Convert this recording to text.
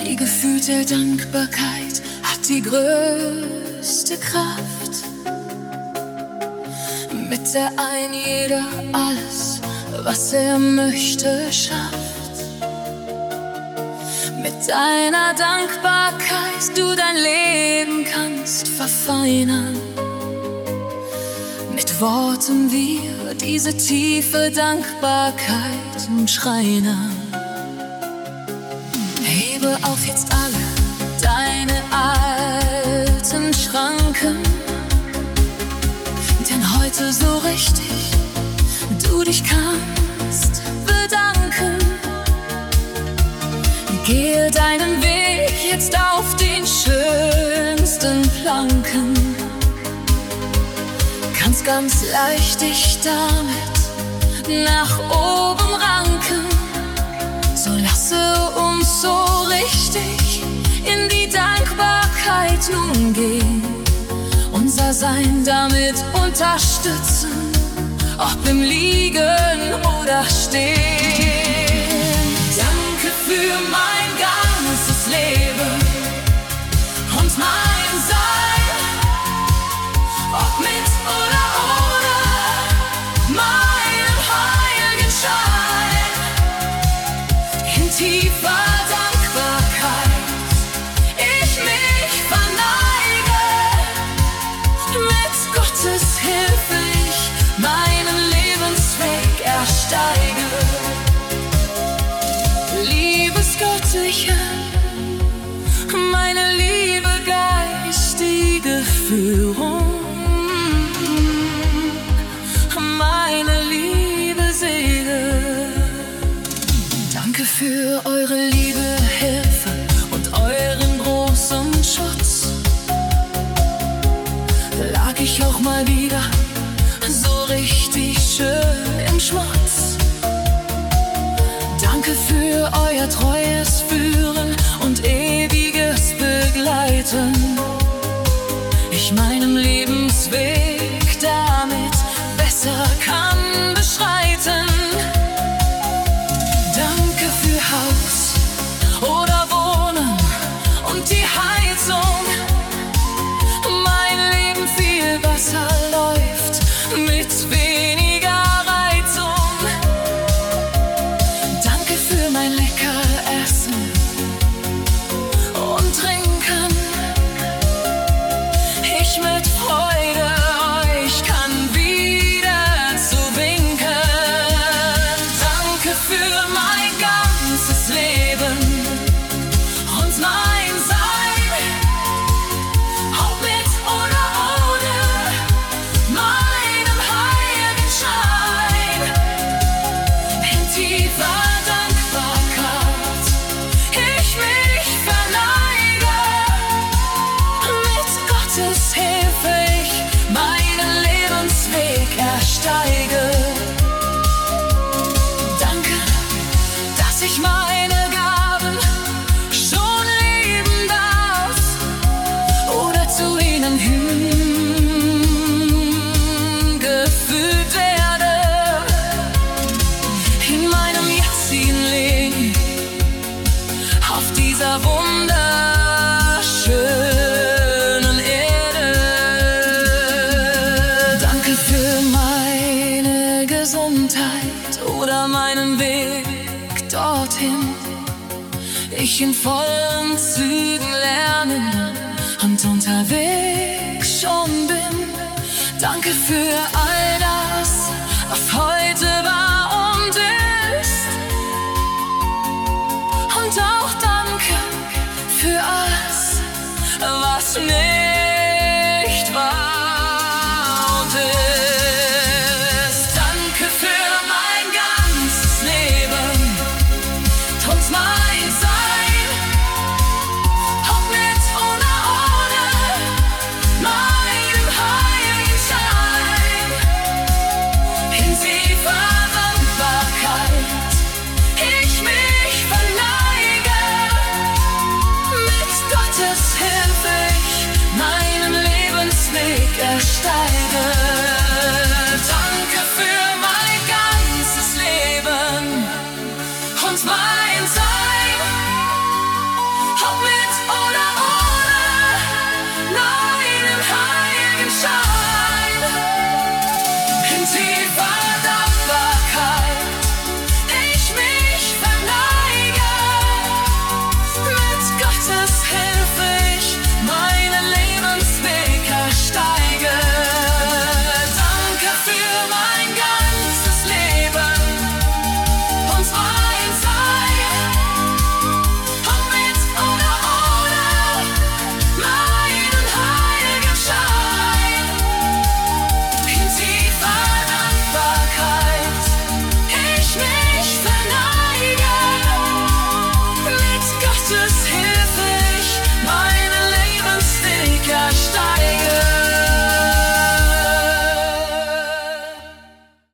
Die Gefühl der Dankbarkeit hat die größte Kraft, mit der ein jeder alles, was er möchte, schafft. Mit deiner Dankbarkeit du dein Leben kannst verfeinern. Mit Worten wir diese tiefe Dankbarkeit umschreinern. Hebe auf jetzt alle deine alten Schranken, denn heute so richtig du dich kannst bedanken. Gehe deinen Weg jetzt auf den schönsten Planken. Kannst ganz leicht dich damit nach oben ranken. So lasse uns so richtig in die Dankbarkeit nun gehen. Unser Sein damit unterstützen, ob im Liegen oder Stehen. Danke für mein ganzes Leben und mein Sein, ob mit oder ohne meinen Heiligenschein. In tiefer Dankbarkeit ich mich verneige, mit Gottes Hilfe ich meinen Lebensweg ersteige. Liebes Göttchen, meine liebe geistige Führung, meine liebe Seele. Danke für eure Liebe, Hilfe und euren großen Schutz. Lag ich auch mal wieder so richtig schön im Schmutz. Danke für euer treues Führen und ewiges Begleiten. Ich meinem Lebensweg damit besser kann beschreiten. Danke für Haus oder Wohnen und die Heizung. Mein Leben viel besser läuft mit weniger Reizung. Danke für mein lecker Essen und Trinken. Ich mit Freude euch kann wieder zuwinken. Danke für mein ganzes Leben und mein Sein, ob mit oder ohne meinen Heiligenschein. In tiefer Dankbarkeit ich mich verneige, mit Gottes Hilfe ich meinen Lebensweg ersteige. Danke, dass ich meine Gaben schon leben darf oder zu ihnen hingeführt werde. In meinem jetzigen Leben auf dieser wunderschönen Erde. Danke für meine Gesundheit oder meinen Weg dorthin. Ich in vollen Zügen lernen und unterwegs schon bin. Danke für all das, was heute war und ist. Und auch danke für alles, was nicht war und ist. Danke für mein ganzes Leben und mein Sein, ob mit oder ohne meinem Heiligenschein. In tiefer Dankbarkeit ich mich verneige, mit Gottes Hilfe ich meinen Lebensweg ersteige. Danke für mein ganzes Leben und mein Sein.